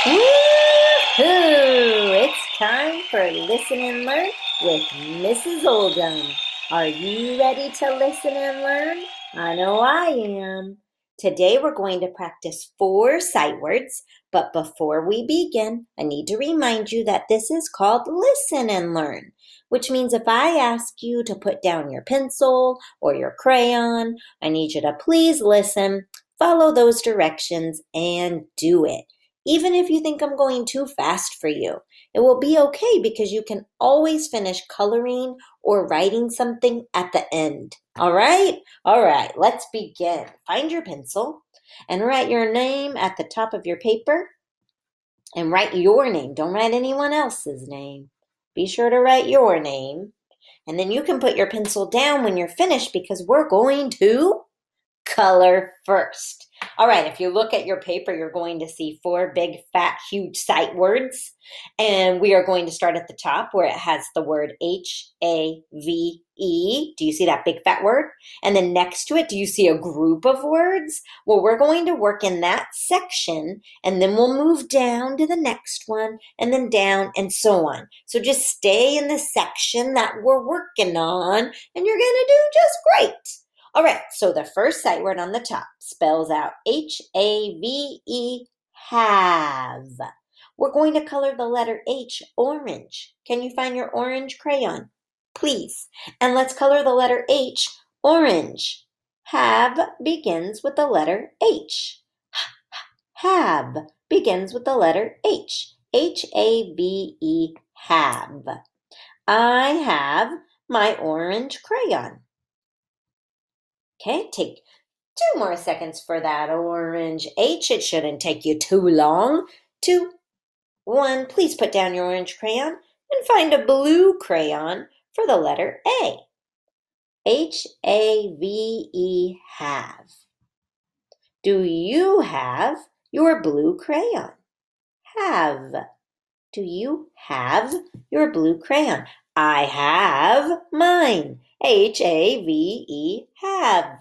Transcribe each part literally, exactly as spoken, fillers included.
Woo-hoo! It's time for Listen and Learn with Missus Oldham. Are you ready to listen and learn? I know I am. Today we're going to practice four sight words, but before we begin, I need to remind you that this is called Listen and Learn, which means if I ask you to put down your pencil or your crayon, I need you to please listen, follow those directions, and do it. Even if you think I'm going too fast for you, it will be okay because you can always finish coloring or writing something at the end. All right? All right, let's begin. Find your pencil and write your name at the top of your paper. And write your name. Don't write anyone else's name. Be sure to write your name. And then you can put your pencil down when you're finished because we're going to color first. All right, if you look at your paper, you're going to see four big, fat, huge sight words. And we are going to start at the top where it has the word H A V E. Do you see that big, fat word? And then next to it, do you see a group of words? Well, we're going to work in that section, and then we'll move down to the next one, and then down, and so on. So just stay in the section that we're working on, and you're going to do just great. All right, so the first sight word on the top spells out H A V E, have. We're going to color the letter H orange. Can you find your orange crayon? Please. And let's color the letter H orange. Have begins with the letter H. Have begins with the letter H. H A V E, have. I have my orange crayon. Okay, take two more seconds for that orange H. It shouldn't take you too long. Two, one, please put down your orange crayon and find a blue crayon for the letter A. H A V E, have. Do you have your blue crayon? Have. Do you have your blue crayon? I have mine. H A V E, have.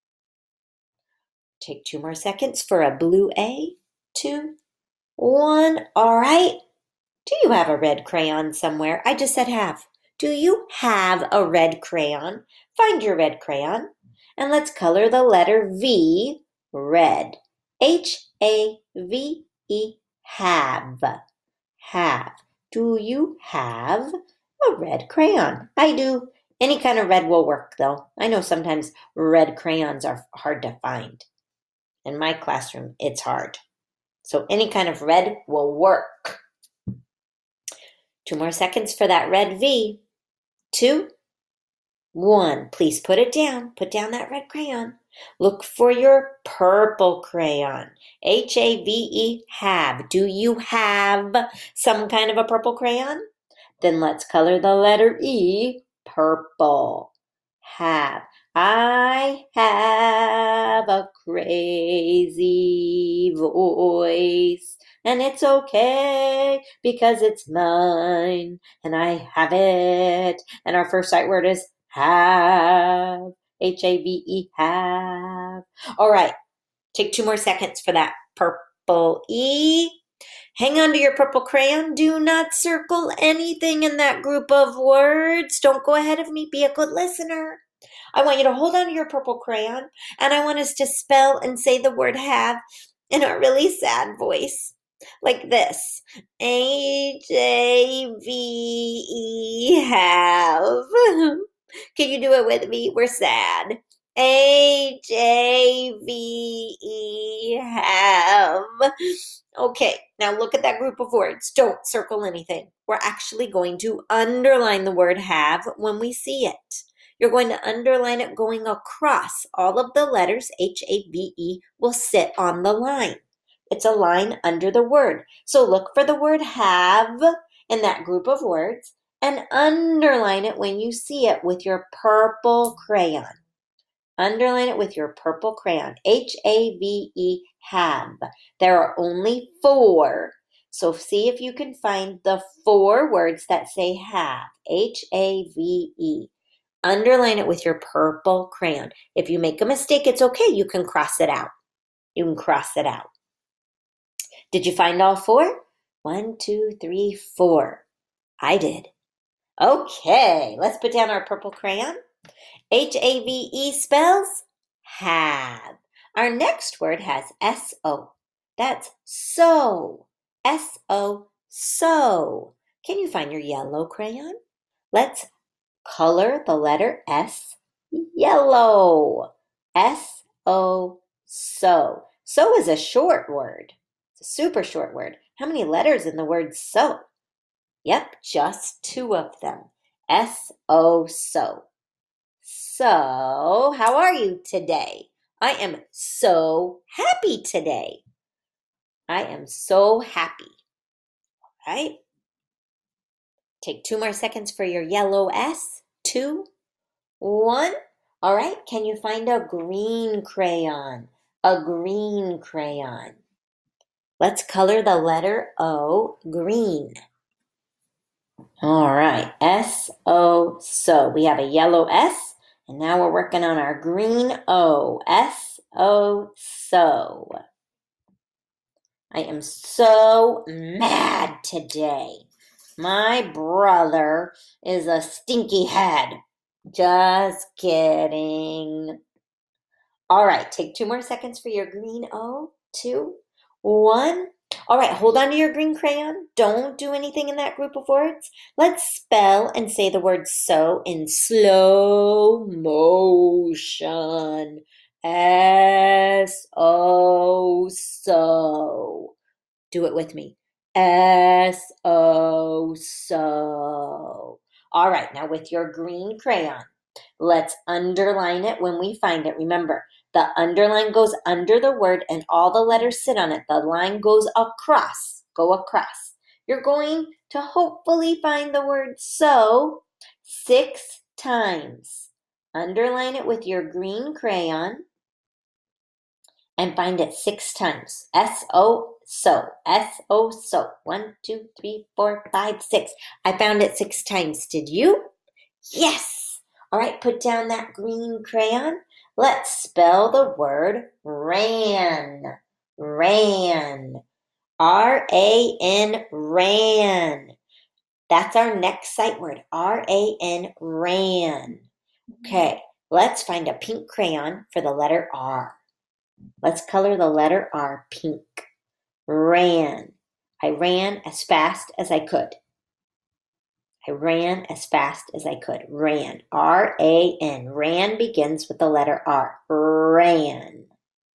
Take two more seconds for a blue A. Two, one. All right. Do you have a red crayon somewhere? I just said have. Do you have a red crayon? Find your red crayon. And let's color the letter V, red. H A V E, have. Have. Do you have a red crayon? I do. Any kind of red will work, though. I know sometimes red crayons are hard to find. In my classroom, it's hard. So any kind of red will work. Two more seconds for that red V. Two, one. Please put it down. Put down that red crayon. Look for your purple crayon. H A V E, have. Do you have some kind of a purple crayon? Then let's color the letter E, purple. Have. I have a crazy voice, and it's okay because it's mine, and I have it. And our first sight word is have. H A V E, have. All right, take two more seconds for that purple E. Hang on to your purple crayon. Do not circle anything in that group of words. Don't go ahead of me. Be a good listener. I want you to hold on to your purple crayon, and I want us to spell and say the word have in a really sad voice, like this. H A V E, have. Can you do it with me? We're sad. H A V E, have. Okay, now look at that group of words. Don't circle anything. We're actually going to underline the word have when we see it. You're going to underline it going across. All of the letters, H A V E, will sit on the line. It's a line under the word. So look for the word have in that group of words and underline it when you see it with your purple crayon. Underline it with your purple crayon. H A V E, have. There are only four. So see if you can find the four words that say have. H A V E. Underline it with your purple crayon. If you make a mistake, it's okay. You can cross it out. You can cross it out. Did you find all four? One, two, three, four. I did. Okay, let's put down our purple crayon. H A V E spells have. Our next word has S O. That's so. S O, so. Can you find your yellow crayon? Let's color the letter S yellow. S O, so. So is a short word. It's a super short word. How many letters in the word so? Yep, just two of them. S O, so. So, how are you today? I am so happy today. I am so happy. All right? Take two more seconds for your yellow S. Two, one. All right, can you find a green crayon? A green crayon. Let's color the letter O green. All right, S O, so. We have a yellow S, and now we're working on our green O. S O, so. I am so mad today. My brother is a stinky head. Just kidding. All right, take two more seconds for your green O. Two, one. All right, hold on to your green crayon. Don't do anything in that group of words. Let's spell and say the word so in slow motion. S O, so. Do it with me. S O, so. All right, now with your green crayon, let's underline it when we find it. Remember, the underline goes under the word and all the letters sit on it. The line goes across. Go across. You're going to hopefully find the word so six times. Underline it with your green crayon and find it six times. S O, so. S O, so. One, two, three, four, five, six. I found it six times. Did you? Yes! All right, put down that green crayon. Let's spell the word ran. Ran. R A N, ran. That's our next sight word. R A N, ran. Okay, let's find a pink crayon for the letter R. Let's color the letter R pink. Ran. I ran as fast as I could. I ran as fast as I could. Ran. R A N. Ran begins with the letter R. Ran.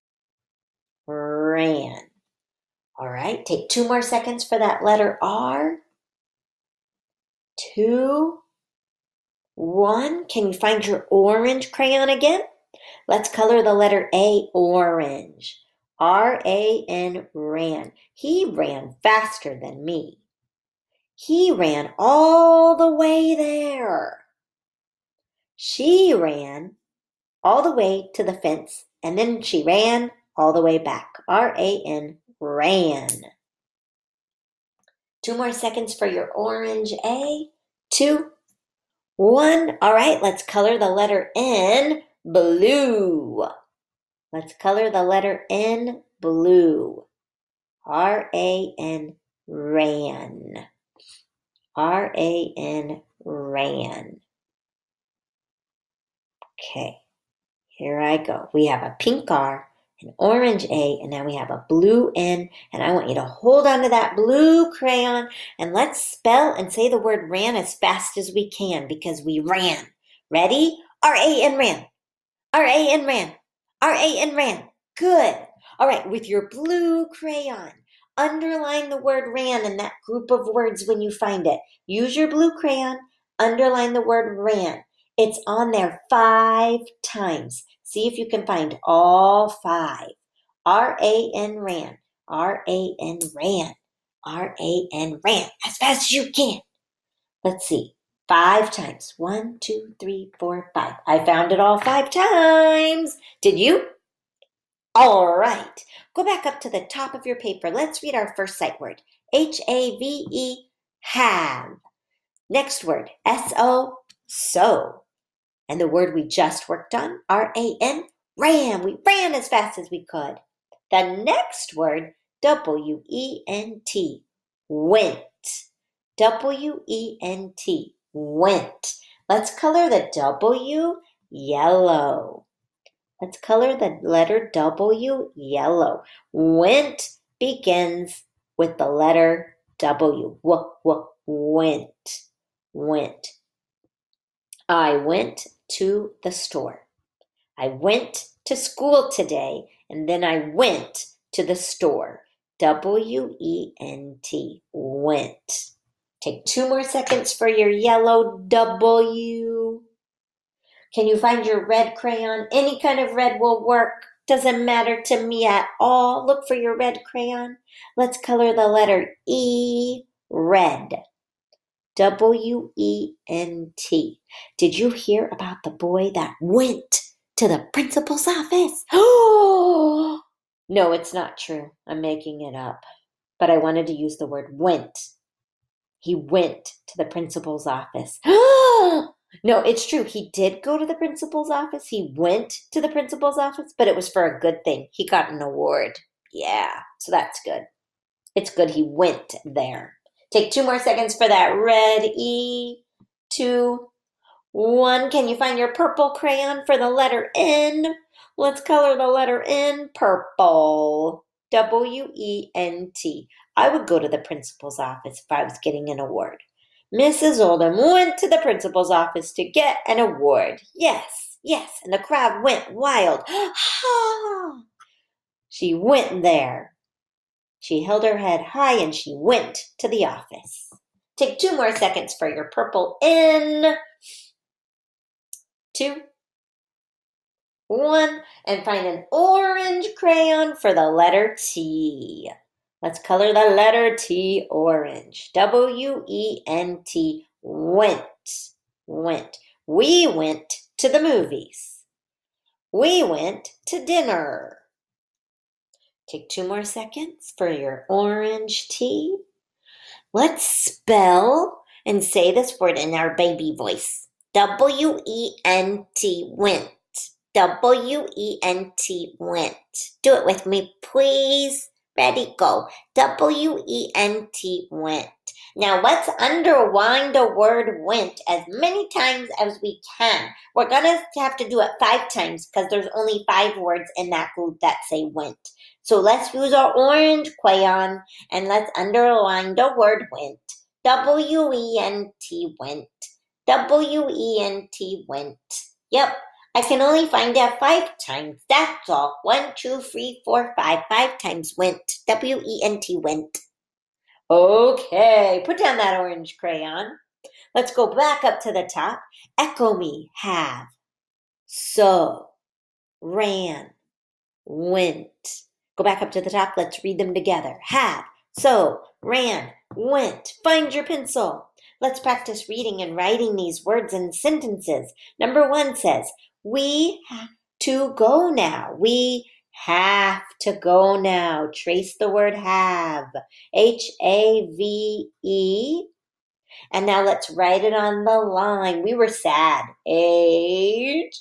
Ran. All right, take two more seconds for that letter R. Two, one. Can you find your orange crayon again? Let's color the letter A, orange. R A N, ran. He ran faster than me. He ran all the way there. She ran all the way to the fence, and then she ran all the way back. R A N, ran. Two more seconds for your orange A. Two, one. All right, let's color the letter N, blue. Let's color the letter N, blue. R A N, ran. R A N, ran. Okay, here I go. We have a pink R, an orange A, and now we have a blue N, and I want you to hold on to that blue crayon, and let's spell and say the word ran as fast as we can, because we ran. Ready? R A N, ran. R A N, ran. R A N, ran. Good. All right, with your blue crayon, underline the word ran in that group of words when you find it. Use your blue crayon, underline the word ran. It's on there five times. See if you can find all five. R A N, ran. R A N, ran. R A N, ran. As fast as you can. Let's see. Five times. One, two, three, four, five. I found it all five times. Did you? All right. Go back up to the top of your paper. Let's read our first sight word. H A V E, have. Next word. S O, so. And the word we just worked on, R A N, ran. We ran as fast as we could. The next word, W E N T, went. W E N T, went. Let's color the W yellow. Let's color the letter W yellow. Went begins with the letter W. W, w, went, went. I went to the store. I went to school today, and then I went to the store. W E N T, went. Take two more seconds for your yellow W. Can you find your red crayon? Any kind of red will work. Doesn't matter to me at all. Look for your red crayon. Let's color the letter E, red. W E N T. Did you hear about the boy that went to the principal's office? Oh, no, it's not true. I'm making it up. But I wanted to use the word went. He went to the principal's office. No, it's true. He did go to the principal's office. He went to the principal's office, but it was for a good thing. He got an award. Yeah, so that's good. It's good he went there. Take two more seconds for that red E. Two, one. Can you find your purple crayon for the letter N? Let's color the letter N purple. W E N T. I would go to the principal's office if I was getting an award. Missus Oldham went to the principal's office to get an award. Yes, yes, and the crowd went wild. She went there. She held her head high and she went to the office. Take two more seconds for your purple N. Two, one, and find an orange crayon for the letter T. Let's color the letter T orange. W E N T, went, went. We went to the movies. We went to dinner. Take two more seconds for your orange T. Let's spell and say this word in our baby voice. W E N T, went. W E N T, went. Do it with me, please. Ready, go. W E N T, went. Now let's underline the word went as many times as we can. We're going to have to do it five times because there's only five words in that group that say went. So let's use our orange crayon and let's underline the word went. W E N T, went. W E N T, went. Yep. I can only find that five times. That's all. One, two, three, four, five. Five times went. W E N T, went. Okay, put down that orange crayon. Let's go back up to the top. Echo me. Have, so, ran, went. Go back up to the top. Let's read them together. Have, so, ran, went. Find your pencil. Let's practice reading and writing these words and sentences. Number one says, we have to go now. We have to go now. Trace the word have. H A V E. And now let's write it on the line. We were sad. H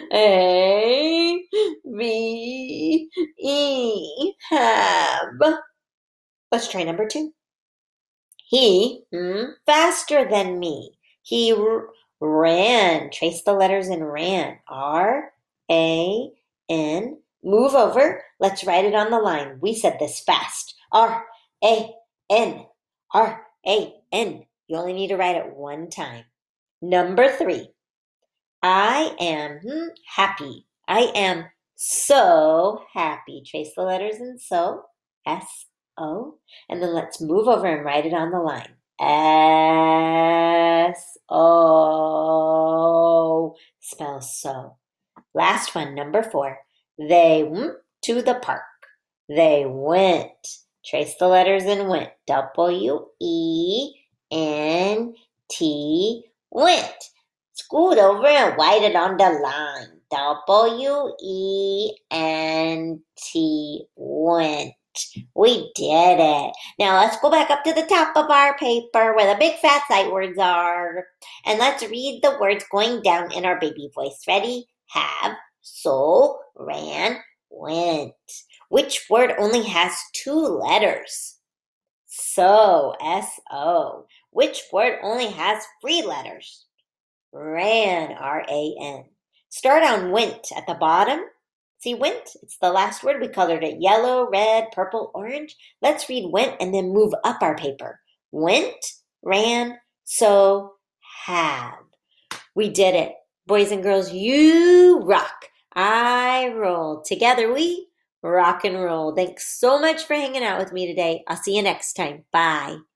A V E. Have. Let's try number two. He, hmm, faster than me. He r- ran. Trace the letters in ran. R A N. Move over. Let's write it on the line. We said this fast. R A N. R A N. You only need to write it one time. Number three. I am hmm, happy. I am so happy. Trace the letters in so. S O. And then let's move over and write it on the line. S O. Spell so. Last one, number four. They went to the park. They went. Trace the letters in went. W E N T, went. Scoot over and write it on the line. W E N T, went. We did it. Now let's go back up to the top of our paper where the big fat sight words are. And let's read the words going down in our baby voice. Ready? Have, so, ran, went. Which word only has two letters? So, S O. Which word only has three letters? Ran, R A N. Start on went at the bottom. See went? It's the last word. We colored it yellow, red, purple, orange. Let's read went and then move up our paper. Went, ran, so, have. We did it. Boys and girls, you rock. I roll. Together we rock and roll. Thanks so much for hanging out with me today. I'll see you next time. Bye.